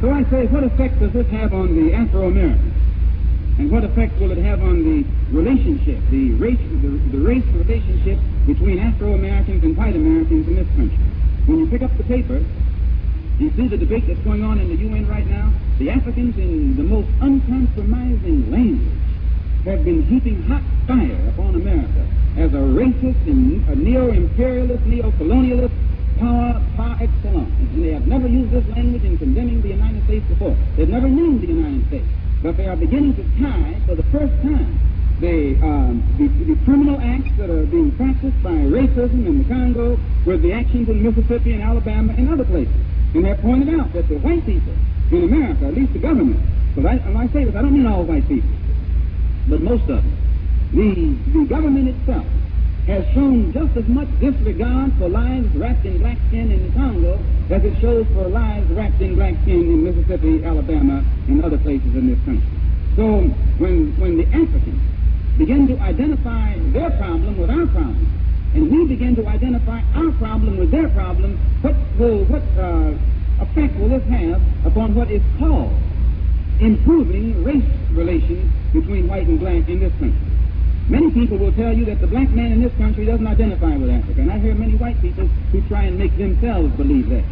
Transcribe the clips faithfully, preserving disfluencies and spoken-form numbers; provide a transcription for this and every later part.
So I say, what effect does this have on the Afro-Americans? And what effect will it have on the relationship, the race, the, the race relationship between Afro-Americans and white Americans in this country? When you pick up the paper, you see the debate that's going on in the U N right now. The Africans, in the most uncompromising language, have been heaping hot fire upon America as a racist and a neo-imperialist, neo-colonialist power par excellence. And they have never used this language in condemning the United States before. They've never named the United States. But they are beginning to tie, for the first time, the, um, the, the criminal acts that are being practiced by racism in the Congo with the actions in Mississippi and Alabama and other places. And they're pointing out that the white people in America, at least the government, because I, when I say this, I don't mean all white people, but most of them, the, the government itself has shown just as much disregard for lives wrapped in black skin in the Congo as it shows for lives wrapped in black skin in Mississippi, Alabama, and other places in this country. So when, when the Africans begin to identify their problem with our problem, and we begin to identify our problem with their problem, what will, what uh, effect will this have upon what is called improving race relations between white and black in this country? Many people will tell you that the black man in this country doesn't identify with Africa, and I hear many white people who try and make themselves believe that.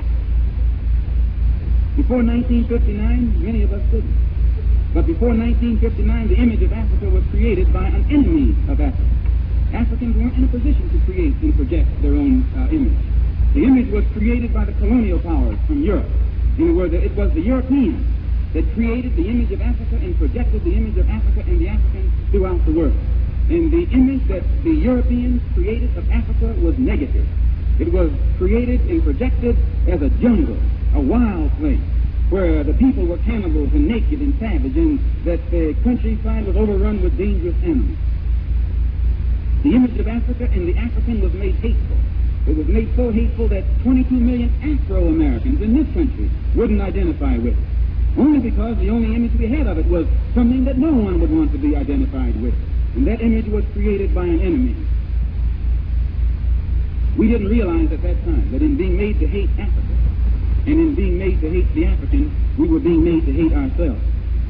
Before nineteen fifty-nine, many of us didn't. But before nineteen fifty-nine, the image of Africa was created by an enemy of Africa. Africans weren't in a position to create and project their own uh, image. The image was created by the colonial powers from Europe. In other words, it was the Europeans that created the image of Africa and projected the image of Africa and the Africans throughout the world. And the image that the Europeans created of Africa was negative. It was created and projected as a jungle, a wild place, where the people were cannibals and naked and savage, and that the countryside was overrun with dangerous animals. The image of Africa and the African was made hateful. It was made so hateful that twenty-two million Afro-Americans in this country wouldn't identify with it, only because the only image we had of it was something that no one would want to be identified with. And that image was created by an enemy. We didn't realize at that time that in being made to hate Africa and in being made to hate the African, we were being made to hate ourselves.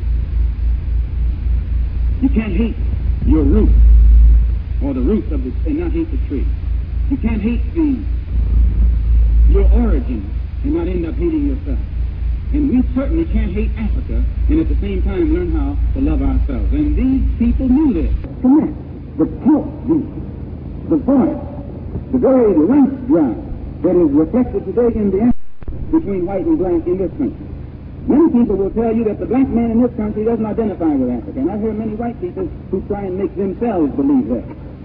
You can't hate your root or the roots of the, and not hate the tree. You can't hate the your origin and not end up hating yourself. And we certainly can't hate Africa and at the same time learn how to love ourselves. And these people knew this. Connect the pulse beat, the voice, the very life drive that is reflected today in the Africa between white and black in this country. Many people will tell you that the black man in this country doesn't identify with Africa. And I hear many white people who try and make themselves believe that.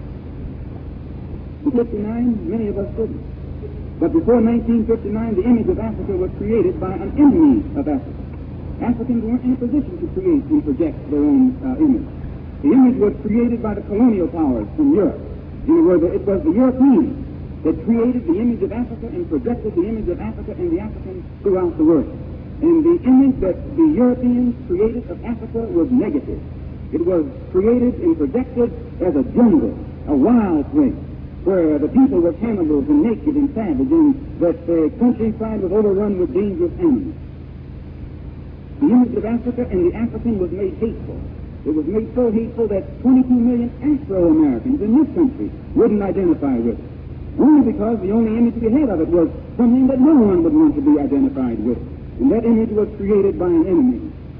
In fifty-nine, many of us didn't. But before nineteen fifty-nine, the image of Africa was created by an enemy of Africa. Africans weren't in a position to create and project their own uh, image. The image was created by the colonial powers from Europe. In other words, it was the Europeans that created the image of Africa and projected the image of Africa and the Africans throughout the world. And the image that the Europeans created of Africa was negative. It was created and projected as a jungle, a wild place, where the people were cannibals and naked and savage, and that the countryside was overrun with dangerous animals. The image of Africa and the African was made hateful. It was made so hateful that twenty-two million Afro-Americans in this country wouldn't identify with it, only because the only image we had of it was something that no one would want to be identified with. And that image was created by an enemy.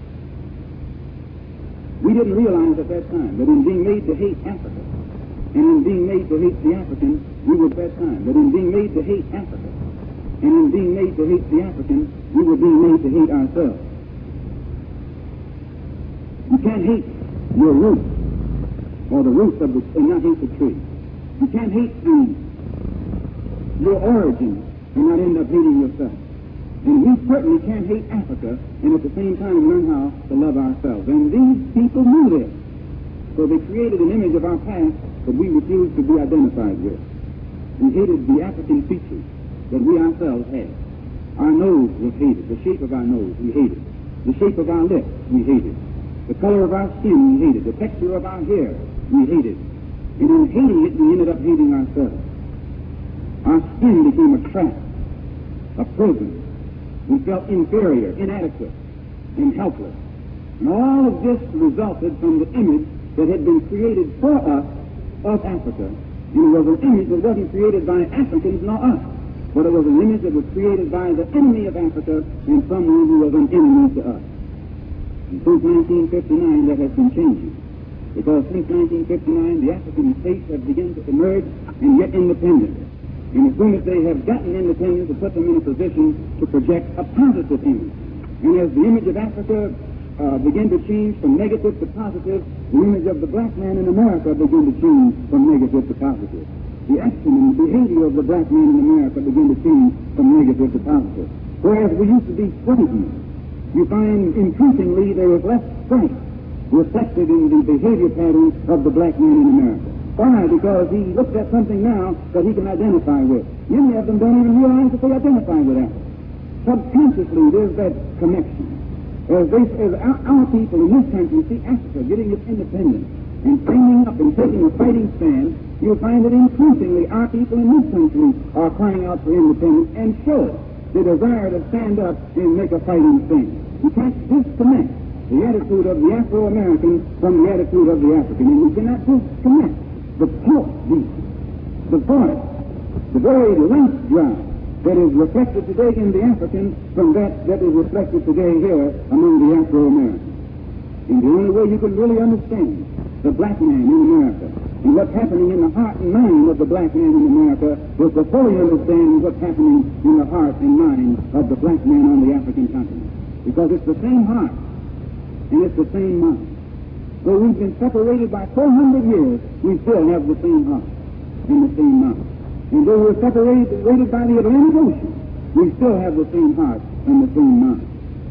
We didn't realize at that time that in being made to hate Africa, and in being made to hate the African, we were at that time. That in being made to hate Africa, and in being made to hate the African, we were being made to hate ourselves. You can't hate your root, or the roots of the, and not hate the tree. You can't hate the, your origin, and not end up hating yourself. And we certainly can't hate Africa, and at the same time learn how to love ourselves. And these people knew this. So they created an image of our past that we refused to be identified with. We hated the African features that we ourselves had. Our nose was hated. The shape of our nose, we hated. The shape of our lips, we hated. The color of our skin, we hated. The texture of our hair, we hated. And in hating it, we ended up hating ourselves. Our skin became a trap, a prison. We felt inferior, inadequate, and helpless. And all of this resulted from the image that had been created for us of Africa. And it was an image that wasn't created by Africans nor us, but it was an image that was created by the enemy of Africa and someone who was an enemy to us. And since nineteen fifty-nine, that has been changing. Because since nineteen fifty-nine, the African states have begun to emerge and get independent. And as soon as they have gotten independence, it puts them in a position to project a positive image. And as the image of Africa uh, began to change from negative to positive, the image of the black man in America began to change from negative to positive. The action and the behavior of the black man in America began to change from negative to positive. Whereas we used to be frightened, you find increasingly there is less fright reflected in the behavior patterns of the black man in America. Why? Because he looks at something now that he can identify with. Many of them don't even realize that they identify with that. Subconsciously, there's that connection. As, they, as our, our people in this country see Africa getting its independence and standing up and taking a fighting stand, you'll find that increasingly our people in this country are crying out for independence and show the desire to stand up and make a fighting stand. You can't disconnect the attitude of the Afro-American from the attitude of the African, and you cannot disconnect the pulse beat, the voice, the very life drive that is reflected today in the African from that that is reflected today here among the Afro-Americans. And the only way you can really understand the black man in America and what's happening in the heart and mind of the black man in America is to fully understand what's happening in the heart and mind of the black man on the African continent. Because it's the same heart and it's the same mind. Though we've been separated by four hundred years, we still have the same heart and the same mind. And though we're separated separated by the Atlantic Ocean, we still have the same heart and the same mind.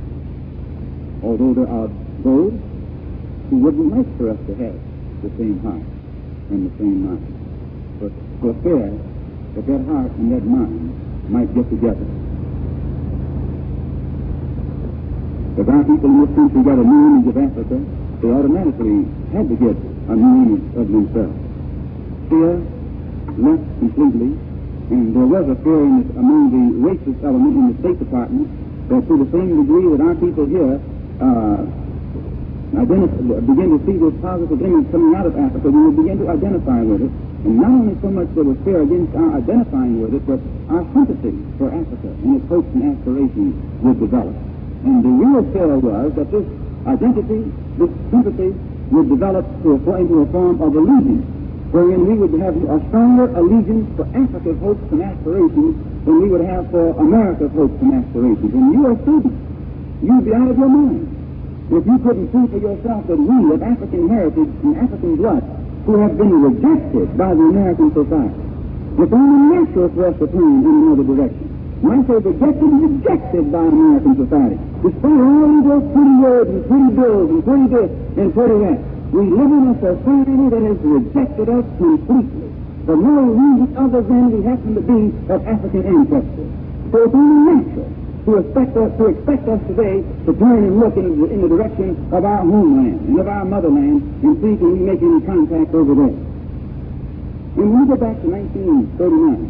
Although there are those who wouldn't like for us to have the same heart and the same mind, but for fear that that heart and that mind might get together. If our people in this country got a new image of Africa, they automatically had to get a new image of themselves. Fear left completely, and there was a fear in the, among the racist element in the State Department that to the same degree that our people here uh, begin to see this positive image coming out of Africa, we will begin to identify with it. And not only so much there was fear against our identifying with it, but our sympathy for Africa and its hopes and aspirations would develop. And the real fear was that this identity, this sympathy, would develop to a, into a form of allegiance, wherein we would have a stronger allegiance for Africa's hopes and aspirations than we would have for America's hopes and aspirations. And you are students. You'd be out of your mind if you couldn't see for yourself that we of African heritage and African blood who have been rejected by the American society, it's only natural for us to turn in another direction. When I say rejected, rejected by American society. Despite all of those pretty words and pretty bills and pretty this and pretty that, we live in a society that has rejected us completely for no reason other than we happen to be of African ancestry. So it's only natural to expect us to expect us today to turn and look in the, in the direction of our homeland and of our motherland and see can we make any contact over there. And when we go back to nineteen thirty-nine,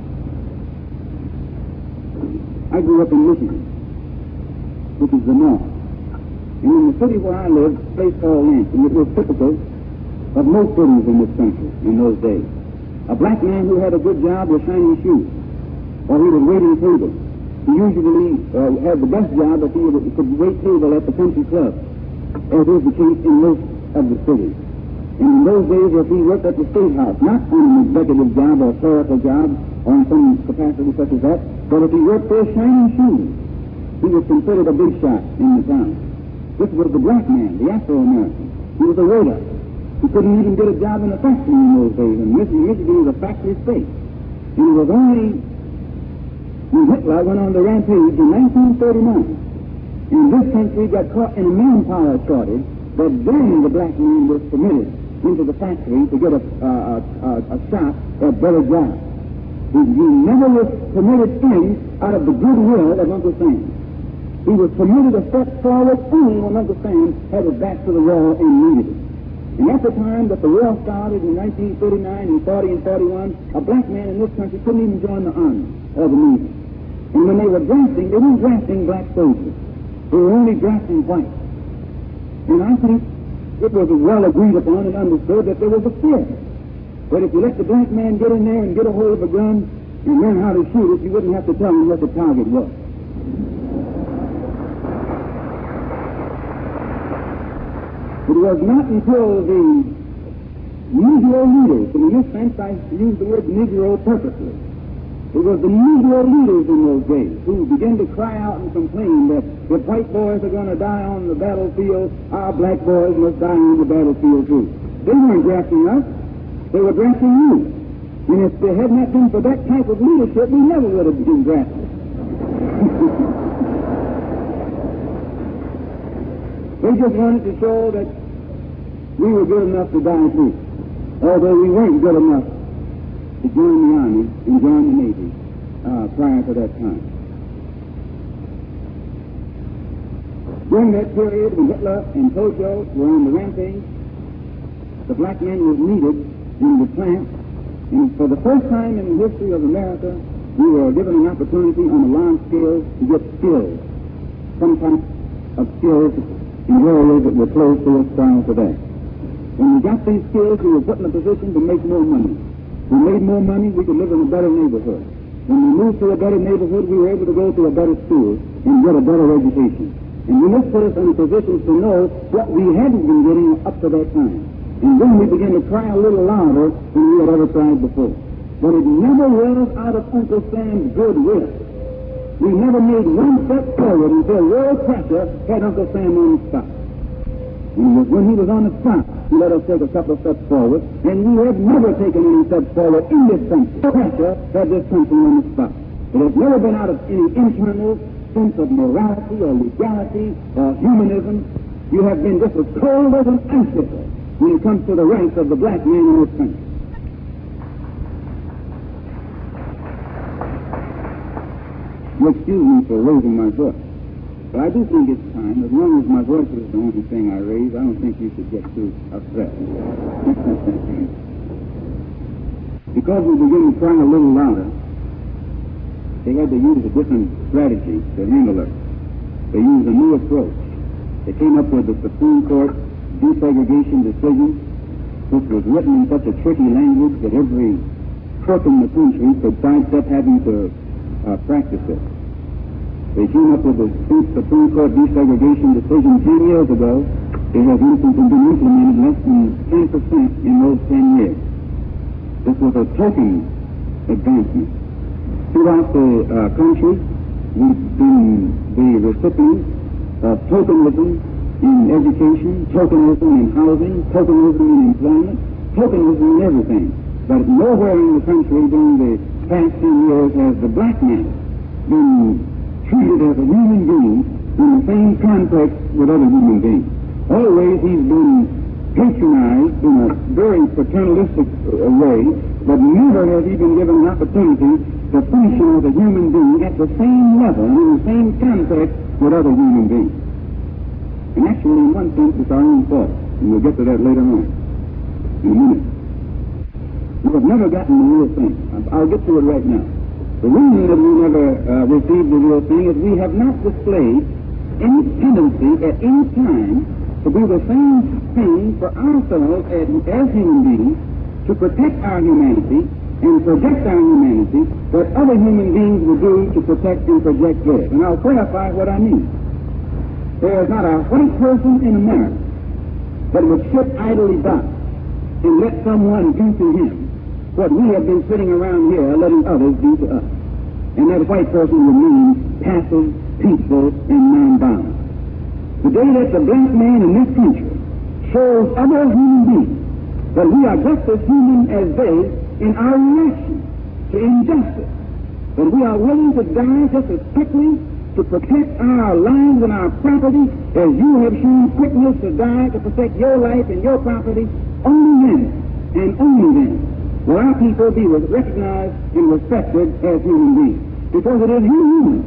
I grew up in Michigan, which is the north. And in the city where I lived, a place called Lansing, it was typical of most cities in this country in those days. A black man who had a good job with shiny shoes, or he was waiting tables. He usually uh, had the best job if he would, could wait table at the country club, as is the case in most of the cities. And in those days, if he worked at the State House, not on an executive job or a clerical job or in some capacity such as that, but if he worked for shiny shoes, he was considered a big shot in the town. This was the black man, the Afro-American. He was a waiter. He couldn't even get a job in a factory in those days, and Michigan, Michigan was a factory state. And it was only when Hitler went on the rampage in nineteen thirty-nine, and this country got caught in a manpower shortage, that then the black man was permitted into the factory to get a, a, a, a shot at better jobs. He, he never was permitted in out of the goodwill of Uncle Sam. He was permitted to step forward only when Uncle Sam had his back to the wall and needed it. And at the time that the war started in nineteen thirty-nine and forty and forty-one, a black man in this country couldn't even join the army or the navy. And when they were drafting, they weren't drafting black soldiers. They were only drafting whites. And I think it was well agreed upon and understood that there was a fear. But if you let the black man get in there and get a hold of a gun and learn how to shoot it, you wouldn't have to tell him what the target was. It was not until the Negro leaders, and in this sense I use the word Negro purposely, it was the Negro leaders in those days who began to cry out and complain that if white boys are going to die on the battlefield, our black boys must die on the battlefield too. They weren't drafting us, they were drafting you. And if it had not been for that type of leadership, we never would have been drafted. They just wanted to show that we were good enough to die too, although we weren't good enough to join the Army and join the Navy uh, prior to that time. During that period when Hitler and Tojo were on the rampage, the black man was needed in the plant, and for the first time in the history of America, we were given an opportunity on a large scale to get skills, some type of skills in areas that were closed to us prior to that. When we got these skills, we were put in a position to make more money. We made more money, we could live in a better neighborhood. When we moved to a better neighborhood, we were able to go to a better school and get a better education. And when this put us in a position to know what we hadn't been getting up to that time. And then we began to cry a little louder than we had ever cried before. But it never was out of Uncle Sam's goodwill. We never made one step forward until world pressure had Uncle Sam on the spot. And it was when he was on the spot, he let us take a couple of steps forward, and we had never taken any steps forward in this country. Pressure had this country on the spot. It has never been out of any internal sense of morality or legality or humanism. You have been just as cold as an icicle when it comes to the ranks of the black man in this country. You excuse me for raising my voice, but I do think it's time, as long as my voice is the only thing I raise, I don't think you should get too upset. Because we begin to cry a little louder, they had to use a different strategy to handle it. They used a new approach. They came up with the Supreme Court desegregation decision, which was written in such a tricky language that every crook in the country could sidestep having to uh, practice it. They came up with the Supreme Court desegregation decision ten years ago. It has been implemented less than ten percent in those ten years. This was a token advancement. Throughout the uh, country, we've been the recipients of tokenism in education, tokenism in housing, tokenism in employment, tokenism in everything. But nowhere in the country during the past ten years has the black man been treated as a human being in the same context with other human beings. Always he's been patronized in a very paternalistic uh, way, but never has he been given an opportunity to function as a human being at the same level and in the same context with other human beings. And actually, in one sense, it's our own fault, and we'll get to that later on in a minute. We have never gotten the real thing. I'll get to it right now. The reason that we never uh, received the real thing is we have not displayed any tendency at any time to do the same thing for ourselves as, as human beings, to protect our humanity and project our humanity that other human beings will do to protect and project theirs. And I'll clarify what I mean. There is not a white person in America that would sit idly by and let someone do to him what we have been sitting around here letting others do to us. And that white person would mean passive, peaceful, and nonviolent. The day that the black man in this country shows other human beings that we are just as human as they in our reaction to injustice, that we are willing to die just as quickly to protect our lives and our property as you have shown quickness to die to protect your life and your property, only then and only then will our people be recognized and respected as human beings. Because it is inhuman,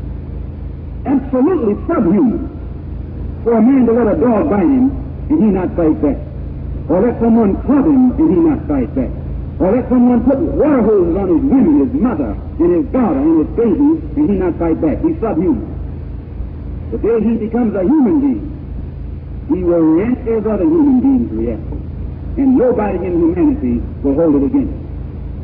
absolutely subhuman, for a man to let a dog bite him and he not fight back, or let someone club him and he not fight back, or let someone put water hoses on his women, his mother, and his daughter, and his babies, and he not fight back. He's subhuman. The day he becomes a human being, He will react as other human beings react. And nobody in humanity will hold it against him.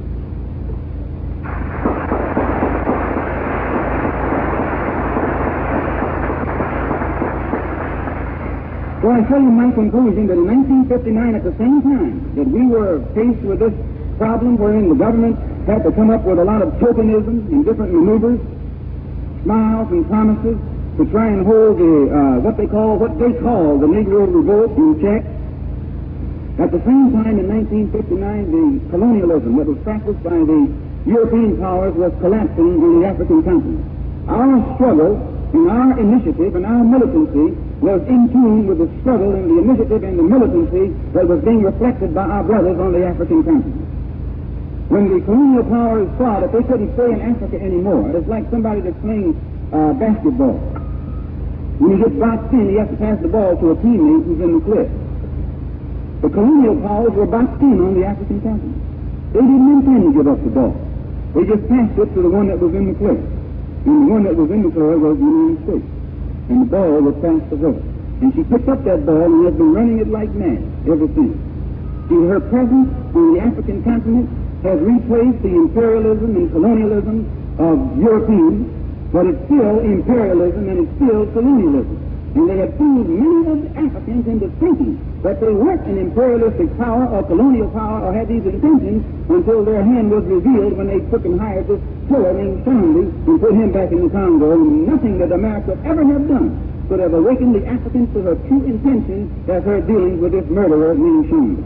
So I tell you my conclusion that in nineteen fifty-nine, at the same time that we were faced with this problem wherein the government had to come up with a lot of tokenism and different maneuvers, smiles and promises to try and hold the uh, what they call what they call the Negro revolt in check. At the same time, in nineteen fifty-nine, the colonialism that was practiced by the European powers was collapsing on the African continent. Our struggle and our initiative and our militancy was in tune with the struggle and the initiative and the militancy that was being reflected by our brothers on the African continent. When the colonial powers saw that they couldn't stay in Africa anymore, it's like somebody that's playing uh, basketball. When he gets boxed in, he has to pass the ball to a teammate who's in the cliff. The colonial powers were boxed in on the African continent. They didn't intend to give up the ball. They just passed it to the one that was in the cliff. And the one that was in the cliff was the United States. And the ball was passed to her. And she picked up that ball and has been running it like mad ever since. See, her presence on the African continent has replaced the imperialism and colonialism of Europeans, but it's still imperialism and it's still colonialism. And they have fooled many of the Africans into thinking that they weren't an imperialistic power or colonial power or had these intentions until their hand was revealed when they took and hired this killer named Shambi and put him back in the Congo. And nothing that America ever have done could have awakened the Africans to her true intentions as her dealings with this murderer named Shambi.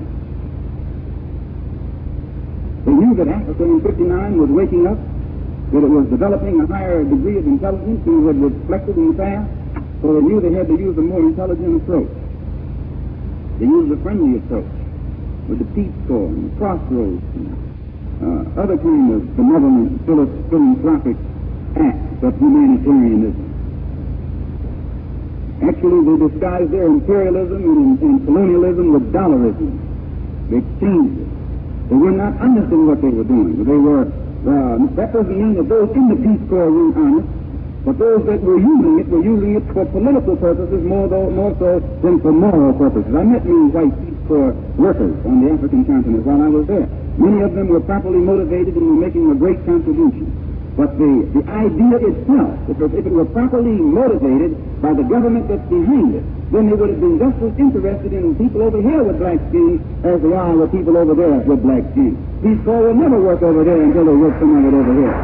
They knew that Africa in fifty-nine was waking up, that it was developing a higher degree of intelligence than was reflected in the past. So they knew they had to use a more intelligent approach. They used a friendly approach with the Peace Corps and the Crossroads and uh, other kind of benevolent, philanthropic acts of humanitarianism. Actually, they disguised their imperialism and, and colonialism with dollarism. They exchanged it. They were not honest in what they were doing. They were. Uh, that doesn't mean that those in the Peace Corps weren't honest. But those that were using it were using it for political purposes more, though, more so than for moral purposes. I met many white Peace Corps workers on the African continent while I was there. Many of them were properly motivated and were making a great contribution. But the, the idea itself, if it, if it were properly motivated by the government that's behind it, then they would have been just as interested in people over here with black skin as they are with people over there with black skin. Peace Corps will never work over there until they work some of it over here.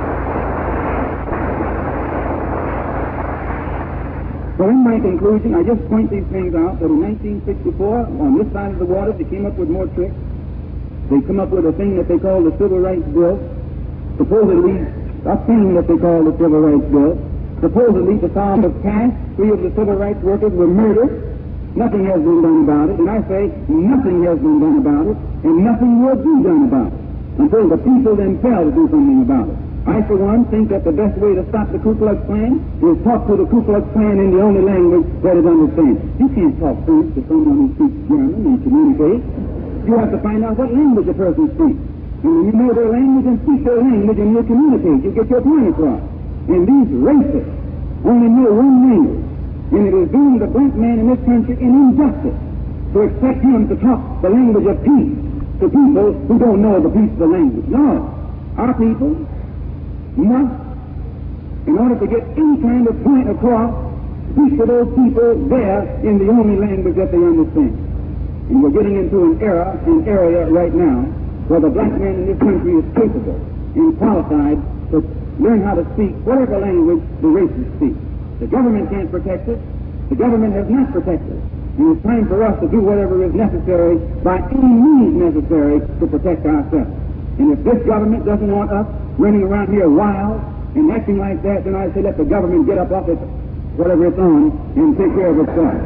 So in my conclusion, I just point these things out that in nineteen sixty-four, on this side of the water, they came up with more tricks. They come up with a thing that they call the Civil Rights Bill. Supposedly, a thing that they call the Civil Rights Bill. Supposedly, the Psalm of caste, three of the civil rights workers were murdered. Nothing has been done about it. And I say, nothing has been done about it, and nothing will be done about it until the people themselves do something about it. I, for one, think that the best way to stop the Ku Klux Klan is talk to the Ku Klux Klan in the only language that is understood. You can't talk French to someone who speaks German and communicate. You have to find out what language a person speaks. And when you know their language and speak their language and you communicate, you get your point across. And these racists only know one language. And it is doing the black man in this country an injustice to expect him to talk the language of peace to people who don't know the peaceful language. No. Our people must, in order to get any kind of point across, speak to those people there in the only language that they understand. And we're getting into an era, an area right now, where the black man in this country is capable and qualified to learn how to speak whatever language the racists speak. The government can't protect us. The government has not protected us. And it's time for us to do whatever is necessary, by any means necessary, to protect ourselves. And if this government doesn't want us running around here wild and acting like that, then I say let the government get up off it, whatever it's on, and take care of itself.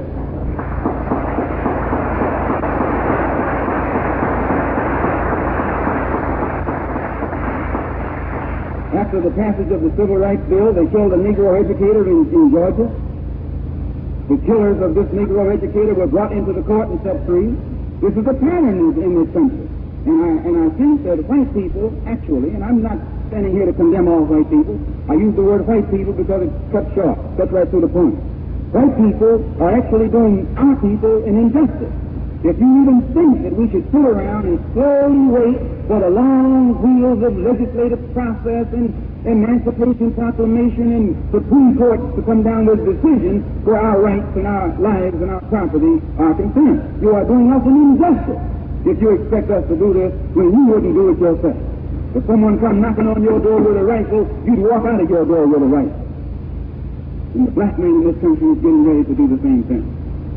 After the passage of the Civil Rights Bill, they killed a Negro educator in, in Georgia. The killers of this Negro educator were brought into the court and set free. This is a pattern in, in this country. And I, and I think that white people, actually, and I'm not standing here to condemn all white people. I use the word white people because it cuts short, cuts right through the point. white people are actually doing our people an injustice. If you even think that we should sit around and slowly wait for the long wheels of legislative process and Emancipation Proclamation and Supreme Courts to come down with decisions where our rights and our lives and our property are concerned, you are doing us an injustice if you expect us to do this when you wouldn't do it yourself. If someone come knocking on your door with a rifle, you'd walk out of your door with a rifle. And the black man in this country is getting ready to do the same thing.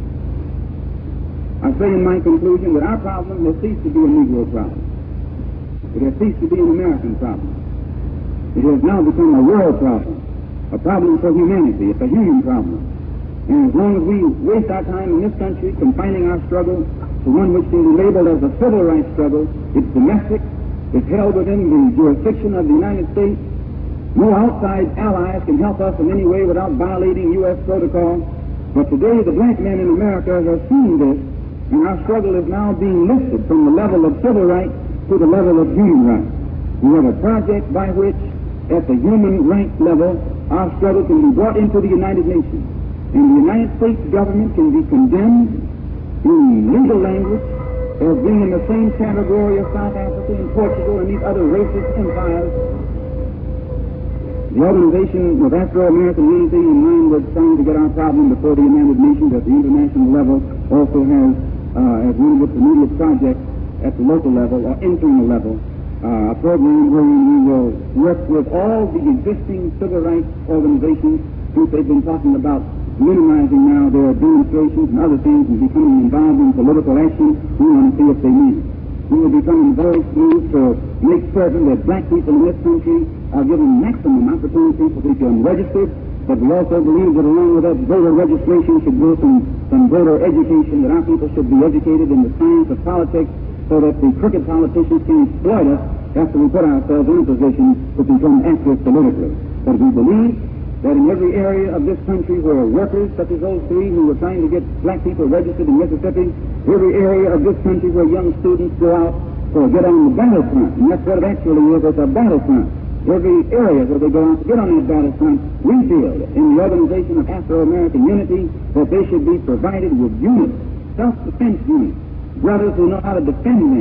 I say in my conclusion that our problem has ceased to be a Negro problem. It has ceased to be an American problem. It has now become a world problem, a problem for humanity. It's a human problem. And as long as we waste our time in this country confining our struggle to one which can be labeled as a civil rights struggle, it's domestic, it's held within the jurisdiction of the United States. No outside allies can help us in any way without violating U S protocol. But today the black men in America have seen this, and our struggle is now being lifted from the level of civil rights to the level of human rights. We have a project by which, at the human rights level, our struggle can be brought into the United Nations. And the United States government can be condemned in legal language as being in the same category of South Africa and Portugal and these other racist empires. The Organization of Afro-American Unity, in mind with trying to get our problem before the United Nations at the international level, also has, uh, as one of its immediate projects at the local level or internal level, Uh, a program where we will work with all the existing civil rights organizations since they've been talking about minimizing now their demonstrations and other things and becoming involved in political action. We want to see if they mean it. We will become very smooth to make certain that black people in this country are given maximum opportunity to become registered, but we also believe that along with that voter registration should go some, some voter education, that our people should be educated in the science of politics, so that the crooked politicians can exploit us after we put ourselves in a position to become active politically. But we believe that in every area of this country where workers, such as those three who were trying to get black people registered in Mississippi, every area of this country where young students go out to get on the battlefront, and that's what it actually is, it's a battlefront. Every area where they go out to get on that battlefront, we feel in the Organization of Afro-American Unity that they should be provided with units, self-defense units, brothers who know how to defend them.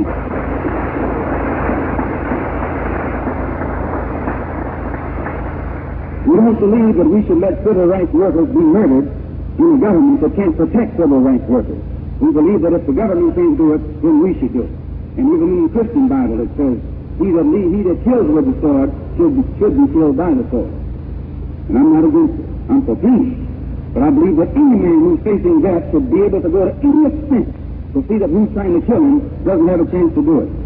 We don't believe that we should let civil rights workers be murdered in a government that can't protect civil rights workers. We believe that if the government can't do it, then we should do it. And even in the Christian Bible it says, he that, he that kills with the sword should be, should be killed by the sword. And I'm not against it. I'm for peace. But I believe that any man who's facing death should be able to go to any extent to see that who's trying to kill him doesn't have a chance to do it.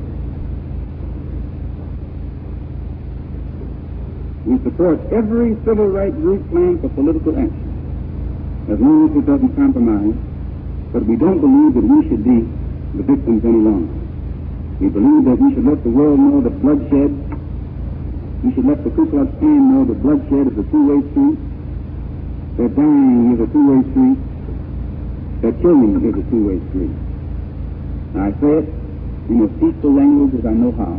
We support every civil rights group plan for political action, as long as it doesn't compromise, but we don't believe that we should be the victims any longer. We believe that we should let the world know that bloodshed, we should let the Ku Klux Klan know that bloodshed is a two-way street, that dying is a two-way street, that killing is a two-way street. Now, I say it in as peaceful language as I know how,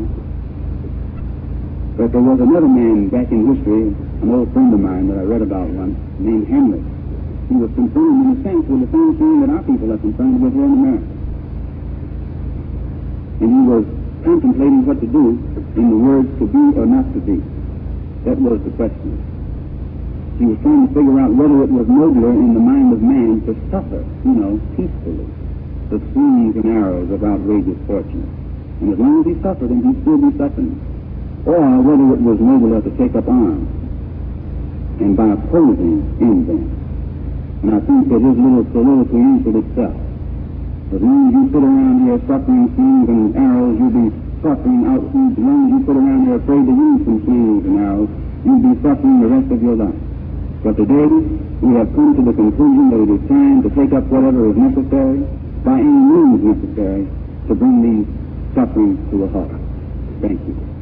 but there was another man back in history, an old friend of mine that I read about once, named Hamlet. He was concerned in a sense with the same thing that our people are concerned with here in America. And he was contemplating what to do in the words to be or not to be. That was the question. He was trying to figure out whether it was nobler in the mind of man to suffer, you know, peacefully, the slings and arrows of outrageous fortune. And as long as he suffered, then he'd still be suffering. Or whether it was nobler to take up arms and by opposing end them. And I think that his little soliloquy answered itself. As long as you sit around here suffering slings and arrows, you'll be suffering out. As long as you sit around here afraid to use some slings and arrows, you'll be suffering the rest of your life. But today, we have come to the conclusion that it is time to take up whatever is necessary, by any means necessary, to bring these sufferings to a halt. Thank you.